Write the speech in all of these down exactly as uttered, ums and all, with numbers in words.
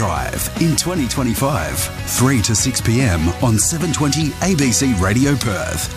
Drive in twenty twenty-five, three to six p m on seven twenty A B C Radio Perth.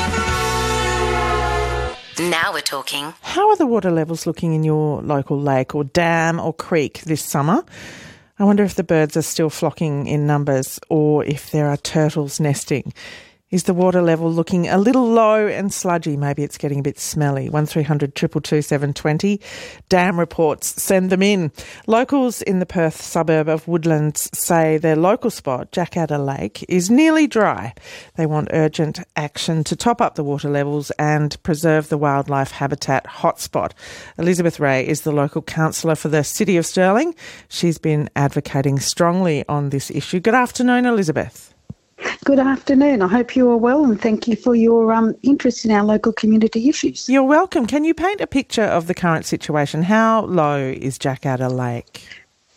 Now we're talking. How are the water levels looking in your local lake or dam or creek this summer? I wonder if the birds are still flocking in numbers or if there are turtles nesting. Is the water level looking a little low and sludgy? Maybe it's getting a bit smelly. one three hundred two two two seven two zero. Dam reports, send them in. Locals in the Perth suburb of Woodlands say their local spot, Jackadder Lake, is nearly dry. They want urgent action to top up the water levels and preserve the wildlife habitat hotspot. Elizabeth Ray is the local councillor for the City of Stirling. She's been advocating strongly on this issue. Good afternoon, Elizabeth. Good afternoon. I hope you are well and thank you for your um, interest in our local community issues. You're welcome. Can you paint a picture of the current situation? How low is Jackadder Lake?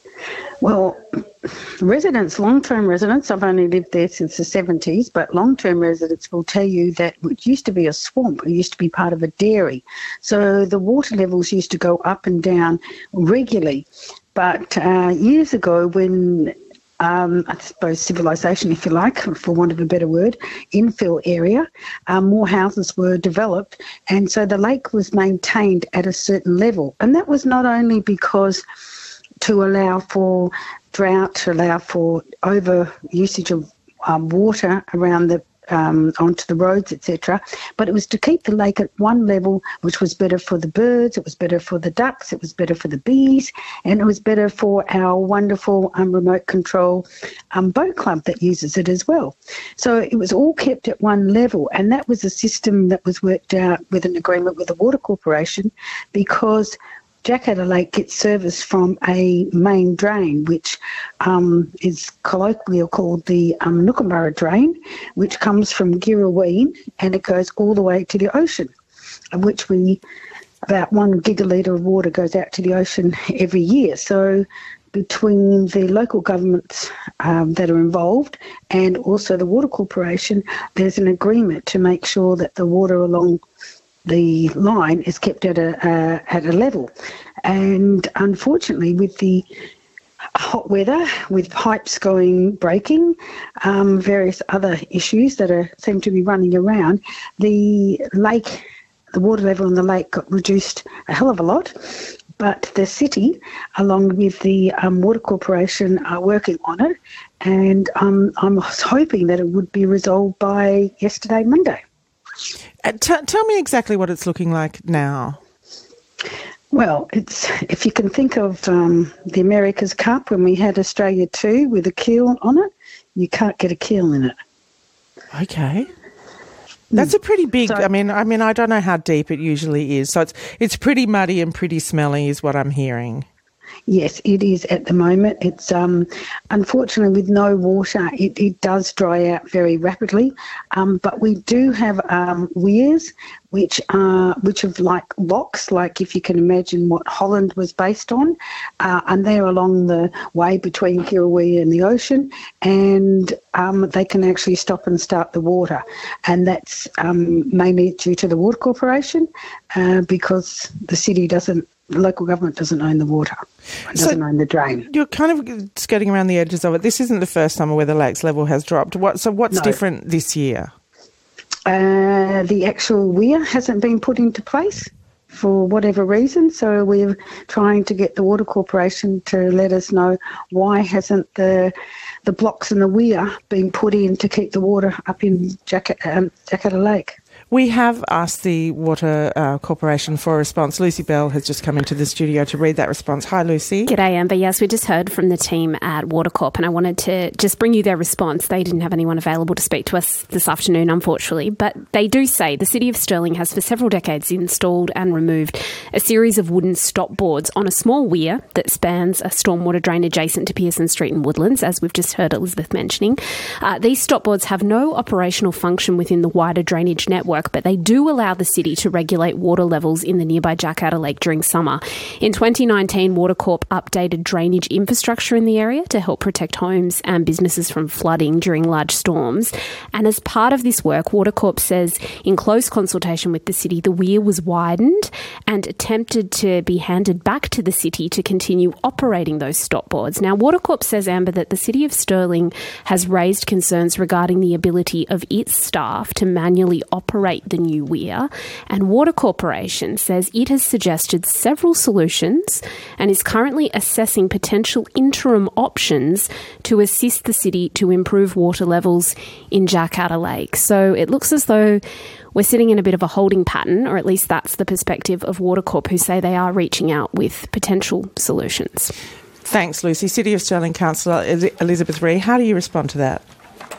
Well, residents, long-term residents, I've only lived there since the seventies, but long-term residents will tell you that it used to be a swamp. It used to be part of a dairy. So the water levels used to go up and down regularly. But uh, years ago when Um, I suppose civilisation, if you like, for want of a better word, infill area, um, more houses were developed, and so the lake was maintained at a certain level. And that was not only because to allow for drought, to allow for over usage of um, water around the Um, onto the roads, et cetera. But it was to keep the lake at one level, which was better for the birds, it was better for the ducks, it was better for the bees, and it was better for our wonderful um, remote control um, boat club that uses it as well. So it was all kept at one level, and that was a system that was worked out with an agreement with the Water Corporation, because Jackadder Lake gets service from a main drain, which um, is colloquially called the um, Nookaburra Drain, which comes from Girraween, and it goes all the way to the ocean, of which we about one gigalitre of water goes out to the ocean every year. So between the local governments um, that are involved and also the Water Corporation, there's an agreement to make sure that the water along the line is kept at a uh, at a level. And unfortunately, with the hot weather, with pipes going breaking, um, various other issues that are seem to be running around, the lake, the water level in the lake got reduced a hell of a lot. But the city, along with the um, Water Corporation, are working on it, and um, I'm hoping that it would be resolved by yesterday, Monday. Uh, t- tell me exactly what it's looking like now. Well, it's if you can think of um, the America's Cup when we had Australia two with a keel on it, you can't get a keel in it. Okay. That's a pretty big, So, I mean, I mean, I don't know how deep it usually is. So it's it's pretty muddy and pretty smelly is what I'm hearing. Yes, it is at the moment. It's um, unfortunately with no water, it, it does dry out very rapidly. Um, but we do have um, weirs, which are which are like locks, like if you can imagine what Holland was based on, uh, and they're along the way between Kirrawee and the ocean, and um, they can actually stop and start the water, and that's um, mainly due to the Water Corporation, uh, because the city doesn't. The local government doesn't own the water, it doesn't so own the drain. You're kind of skirting around the edges of it. This isn't the first summer where the lake's level has dropped. What, so what's No. different this year? Uh, the actual weir hasn't been put into place for whatever reason, so we're trying to get the Water Corporation to let us know why hasn't the the blocks in the weir been put in to keep the water up in Jack- um, Jackadder Lake. We have asked the Water uh, Corporation for a response. Lucy Bell has just come into the studio to read that response. Hi, Lucy. G'day, Amber. Yes, we just heard from the team at Water Corp, and I wanted to just bring you their response. They didn't have anyone available to speak to us this afternoon, unfortunately, but they do say the City of Stirling has for several decades installed and removed a series of wooden stop boards on a small weir that spans a stormwater drain adjacent to Pearson Street in Woodlands, as we've just heard Elizabeth mentioning. Uh, these stop boards have no operational function within the wider drainage network, work, but they do allow the city to regulate water levels in the nearby Jakarta Lake during summer. In twenty nineteen, Water Corp updated drainage infrastructure in the area to help protect homes and businesses from flooding during large storms. And as part of this work, Water Corp says in close consultation with the city, the weir was widened and attempted to be handed back to the city to continue operating those stop boards. Now, Water Corp says, Amber, that the City of Stirling has raised concerns regarding the ability of its staff to manually operate the new weir, and Water Corporation says it has suggested several solutions and is currently assessing potential interim options to assist the city to improve water levels in Jakarta Lake. So it looks as though we're sitting in a bit of a holding pattern, or at least that's the perspective of Water Corp, who say they are reaching out with potential solutions. Thanks, Lucy. City of Stirling Councillor Elizabeth Ree, how do you respond to that?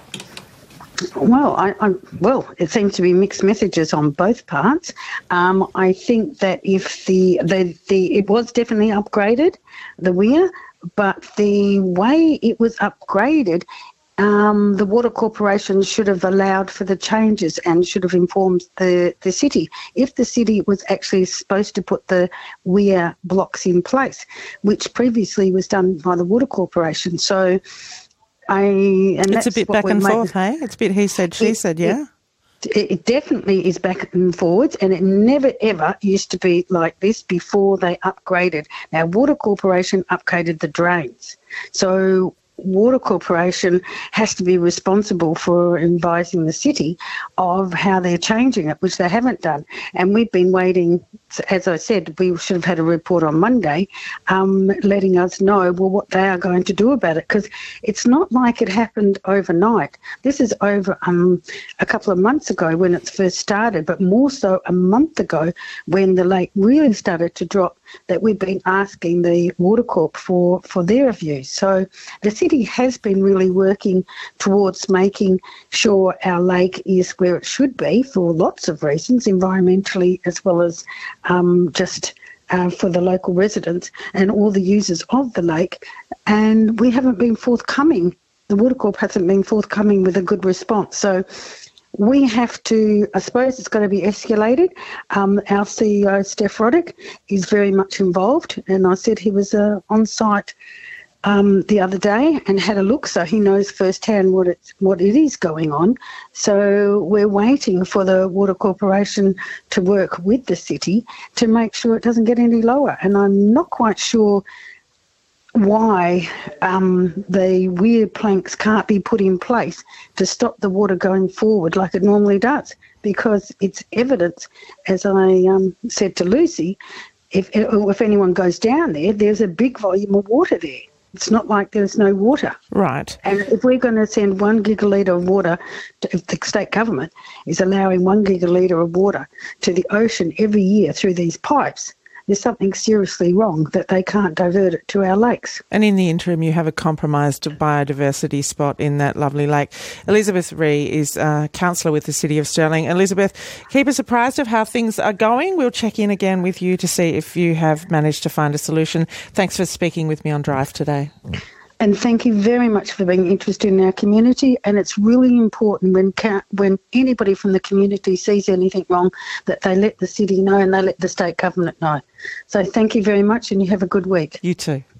Well, I, I, well, it seems to be mixed messages on both parts. Um, I think that if the, the the it was definitely upgraded, the weir, but the way it was upgraded, um, the Water Corporation should have allowed for the changes and should have informed the, the city. If the city was actually supposed to put the weir blocks in place, which previously was done by the Water Corporation. So I... And it's a bit back and forth, hey? It's a bit he said, she it, said, yeah? It, it definitely is back and forwards, and it never ever used to be like this before they upgraded. Now, Water Corporation upgraded the drains. So Water Corporation has to be responsible for advising the city of how they're changing it, which they haven't done. And we've been waiting, as I said, we should have had a report on Monday um, letting us know, well, what they are going to do about it, because it's not like it happened overnight. This is over um, a couple of months ago when it first started, but more so a month ago when the lake really started to drop, that we've been asking the Water Corp for, for their views. So the city has been really working towards making sure our lake is where it should be for lots of reasons, environmentally as well as um, just uh, for the local residents and all the users of the lake. And we haven't been forthcoming. The Water Corp hasn't been forthcoming with a good response. So we have to, I suppose it's going to be escalated. Um, our C E O, Steph Roddick, is very much involved, and I said he was uh, on site um, the other day and had a look, so he knows firsthand what it, what it is going on. So we're waiting for the Water Corporation to work with the city to make sure it doesn't get any lower, and I'm not quite sure why um, the weir planks can't be put in place to stop the water going forward like it normally does, because it's evidence, as I um, said to Lucy, if, if anyone goes down there, there's a big volume of water there. It's not like there's no water. Right. And if we're going to send one gigalitre of water, to, if the state government is allowing one gigalitre of water to the ocean every year through these pipes, there's something seriously wrong that they can't divert it to our lakes. And in the interim, you have a compromised biodiversity spot in that lovely lake. Elizabeth Ree is a councillor with the City of Stirling. Elizabeth, keep us apprised of how things are going. We'll check in again with you to see if you have managed to find a solution. Thanks for speaking with me on Drive today. And thank you very much for being interested in our community. And it's really important when when anybody from the community sees anything wrong that they let the city know and they let the state government know. So thank you very much, and you have a good week. You too.